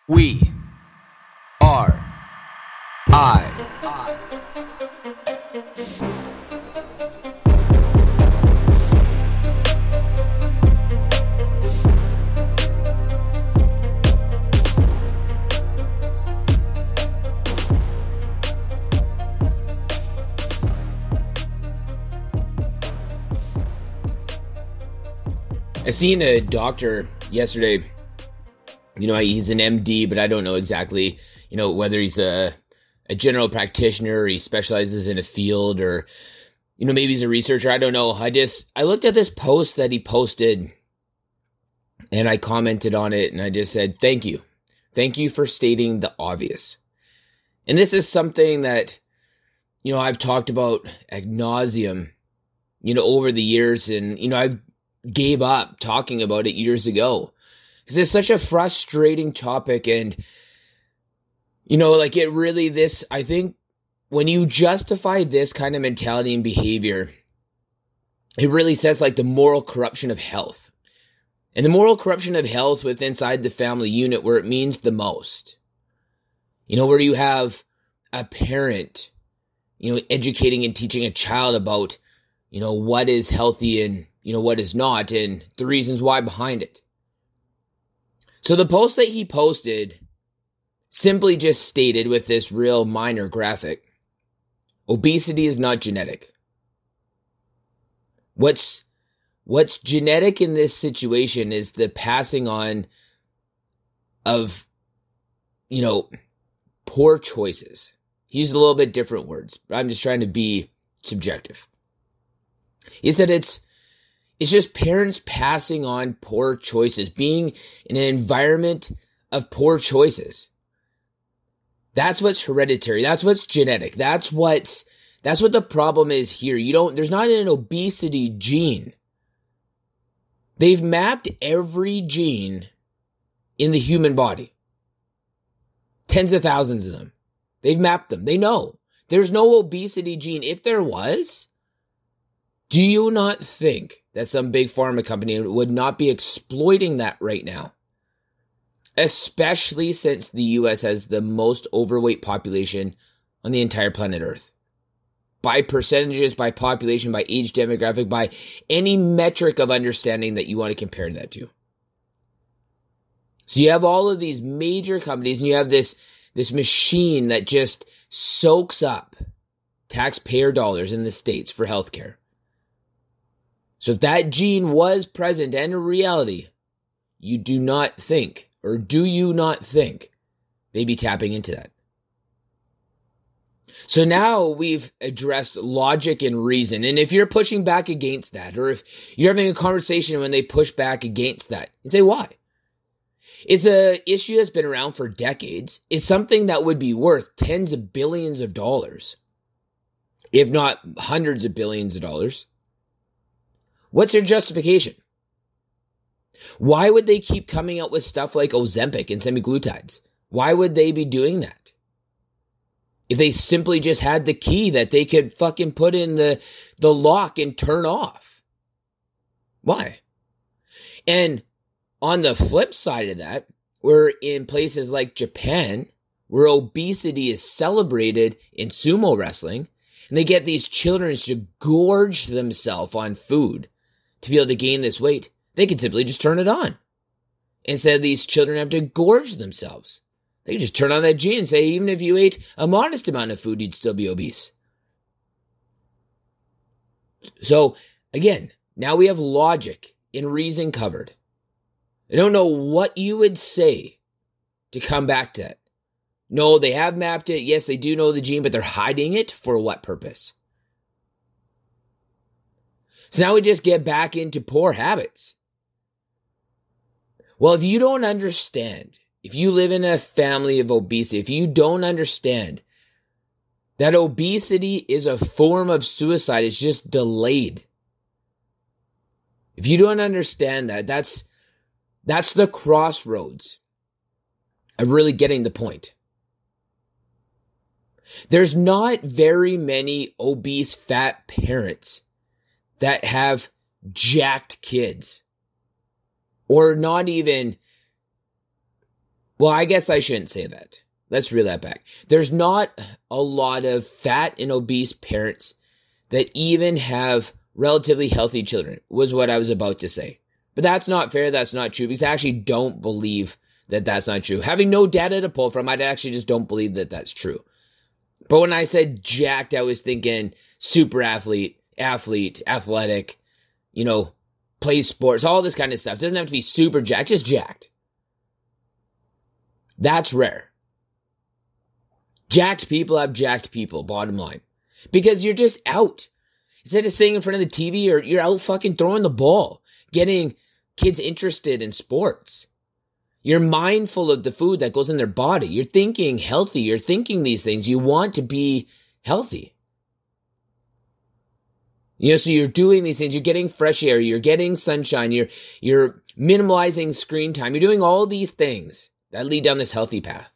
We are I. I seen a doctor yesterday. He's an MD, but I don't know exactly, whether he's a general practitioner or he specializes in a field or, maybe he's a researcher. I don't know. I looked at this post that he posted and I commented on it and I just said, thank you. Thank you for stating the obvious. And this is something that, I've talked about ad nauseum, over the years. And, I gave up talking about it years ago. Because it's such a frustrating topic and, I think when you justify this kind of mentality and behavior, it really says the moral corruption of health. And the moral corruption of health within inside the family unit where it means the most. Where you have a parent, educating and teaching a child about, what is healthy and, what is not and the reasons why behind it. So the post that he posted simply just stated with this real minor graphic, obesity is not genetic. What's genetic in this situation is the passing on of, poor choices. He used a little bit different words, but I'm just trying to be subjective. He said it's just parents passing on poor choices, being in an environment of poor choices. That's what's hereditary. That's what's genetic. That's what the problem is here. There's not an obesity gene. They've mapped every gene in the human body. Tens of thousands of them. They've mapped them. They know. There's no obesity gene. If there was, do you not think that some big pharma company would not be exploiting that right now? Especially since the US has the most overweight population on the entire planet Earth. By percentages, by population, by age demographic, by any metric of understanding that you want to compare that to. So you have all of these major companies and you have this machine that just soaks up taxpayer dollars in the States for healthcare. So if that gene was present and a reality, you do not think, or do you not think, they'd be tapping into that? So now we've addressed logic and reason. And if you're pushing back against that, or if you're having a conversation when they push back against that, you say, why? It's an issue that's been around for decades. It's something that would be worth tens of billions of dollars, if not hundreds of billions of dollars. What's their justification? Why would they keep coming out with stuff like Ozempic and semaglutides? Why would they be doing that? If they simply just had the key that they could fucking put in the lock and turn off. Why? And on the flip side of that, we're in places like Japan, where obesity is celebrated in sumo wrestling, and they get these children to gorge themselves on food to be able to gain this weight. They can simply just turn it on. Instead of these children have to gorge themselves. They can just turn on that gene and say, even if you ate a modest amount of food, you'd still be obese. So, again, now we have logic and reason covered. I don't know what you would say to come back to that. No, they have mapped it. Yes, they do know the gene, but they're hiding it for what purpose? So now we just get back into poor habits. Well, if you don't understand, if you live in a family of obesity, if you don't understand that obesity is a form of suicide, it's just delayed. If you don't understand that, that's the crossroads of really getting the point. There's not very many obese fat parents that have jacked kids, or not even Well, I guess I shouldn't say that. Let's reel that back. There's not a lot of fat and obese parents that even have relatively healthy children, was what I was about to say. But that's not fair. That's not true, because I actually don't believe that that's not true. Having no data to pull from, I actually just don't believe that that's true. But when I said jacked, I was thinking super athlete, athletic, plays sports, all this kind of stuff. It doesn't have to be super jacked, just jacked. That's rare. Jacked people have jacked people, bottom line. Because you're just out. Instead of sitting in front of the TV, you're out fucking throwing the ball, getting kids interested in sports. You're mindful of the food that goes in their body. You're thinking healthy. You're thinking these things. You want to be healthy. So you're doing these things. You're getting fresh air. You're getting sunshine. You're minimalizing screen time. You're doing all these things that lead down this healthy path.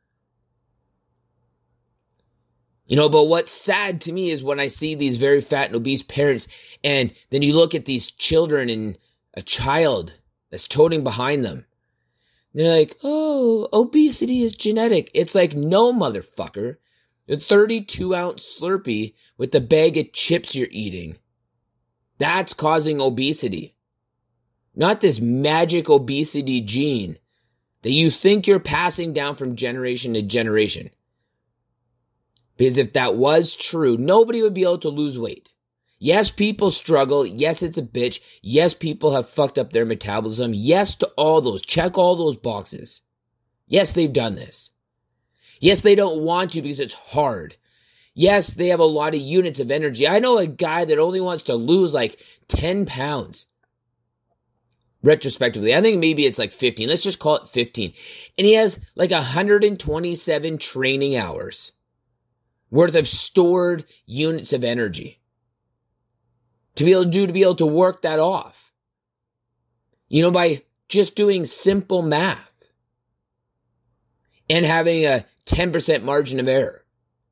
But what's sad to me is when I see these very fat and obese parents, and then you look at these children and a child that's toting behind them. They're like, oh, obesity is genetic. It's like, no, motherfucker. A 32-ounce Slurpee with the bag of chips you're eating. That's causing obesity. Not this magic obesity gene that you think you're passing down from generation to generation. Because if that was true, nobody would be able to lose weight. Yes, people struggle. Yes, it's a bitch. Yes, people have fucked up their metabolism. Yes to all those. Check all those boxes. Yes, they've done this. Yes, they don't want to because it's hard. Yes, they have a lot of units of energy. I know a guy that only wants to lose like 10 pounds. Retrospectively, I think maybe it's like 15. Let's just call it 15. And he has like 127 training hours worth of stored units of energy to be able to work that off. By just doing simple math and having a 10% margin of error.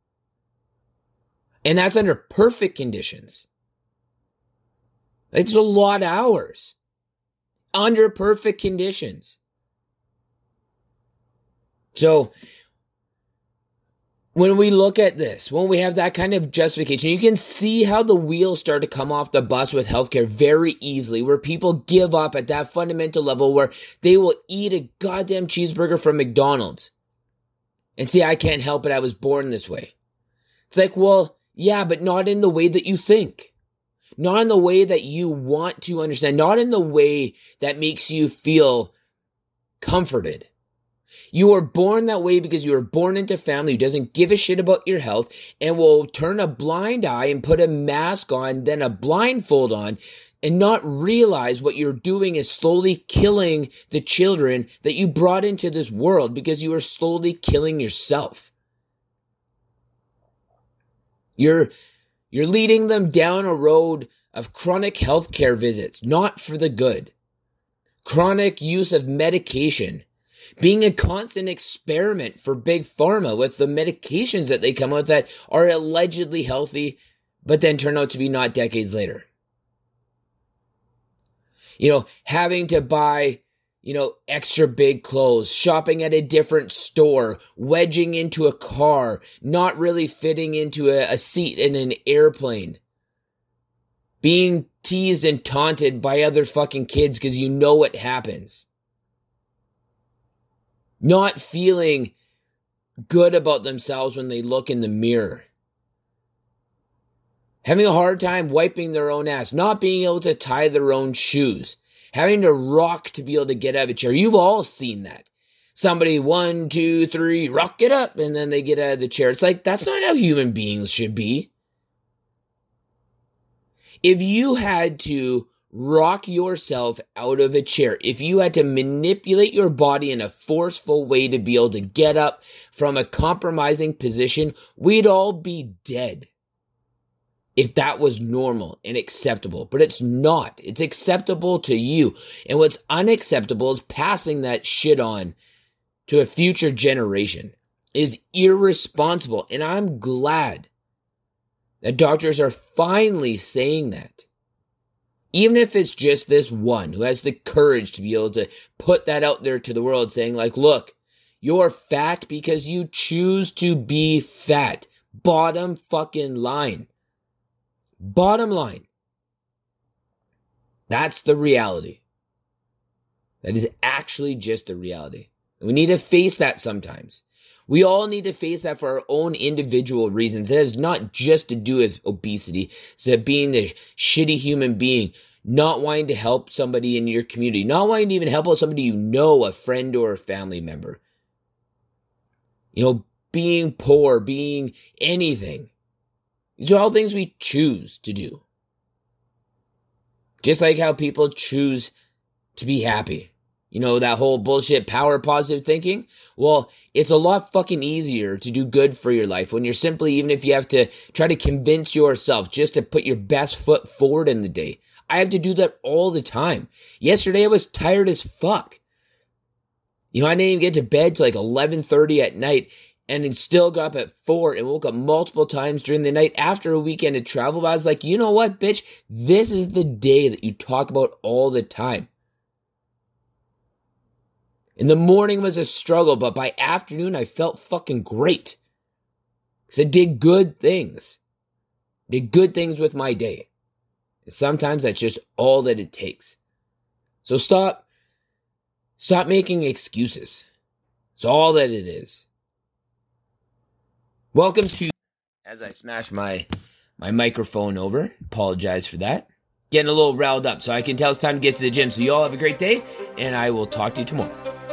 And that's under perfect conditions. It's a lot of hours under perfect conditions. So when we look at this, when we have that kind of justification, you can see how the wheels start to come off the bus with healthcare very easily, where people give up at that fundamental level where they will eat a goddamn cheeseburger from McDonald's and say, I can't help it, I was born this way. It's like, well, yeah, but not in the way that you think. Not in the way that you want to understand. Not in the way that makes you feel comforted. You were born that way because you were born into a family who doesn't give a shit about your health and will turn a blind eye and put a mask on, then a blindfold on, and not realize what you're doing is slowly killing the children that you brought into this world because you are slowly killing yourself. You're leading them down a road of chronic healthcare visits, not for the good. Chronic use of medication. Being a constant experiment for big pharma with the medications that they come out that are allegedly healthy, but then turn out to be not decades later. Having to buy, extra big clothes, shopping at a different store, wedging into a car, not really fitting into a seat in an airplane. Being teased and taunted by other fucking kids because you know what happens. Not feeling good about themselves when they look in the mirror. Having a hard time wiping their own ass. Not being able to tie their own shoes. Having to rock to be able to get out of a chair. You've all seen that. Somebody, 1, 2, 3, rock it up, and then they get out of the chair. It's like, that's not how human beings should be. If you had to rock yourself out of a chair, if you had to manipulate your body in a forceful way to be able to get up from a compromising position, we'd all be dead. If that was normal and acceptable. But it's not. It's acceptable to you. And what's unacceptable is passing that shit on to a future generation. It is irresponsible. And I'm glad that doctors are finally saying that. Even if it's just this one who has the courage to be able to put that out there to the world saying like, look, You're fat because you choose to be fat. Bottom fucking line. Bottom line. That's the reality. That is actually just the reality. We need to face that sometimes. We all need to face that for our own individual reasons. It has not just to do with obesity. It's being the shitty human being, not wanting to help somebody in your community, not wanting to even help out somebody you know, a friend or a family member. Being poor, being anything. These are all things we choose to do. Just like how people choose to be happy. That whole bullshit power positive thinking. Well, it's a lot fucking easier to do good for your life when you're simply, even if you have to try to convince yourself just to put your best foot forward in the day. I have to do that all the time. Yesterday I was tired as fuck. I didn't even get to bed till like 11:30 at night and then still got up at 4 and woke up multiple times during the night after a weekend of travel. But I was like, you know what, bitch? This is the day that you talk about all the time. In the morning was a struggle, but by afternoon, I felt fucking great. Because I did good things. Did good things with my day. And sometimes that's just all that it takes. So stop making excuses. It's all that it is. Welcome to, as I smash my microphone over, apologize for that. Getting a little riled up, so I can tell it's time to get to the gym. So you all have a great day, and I will talk to you tomorrow.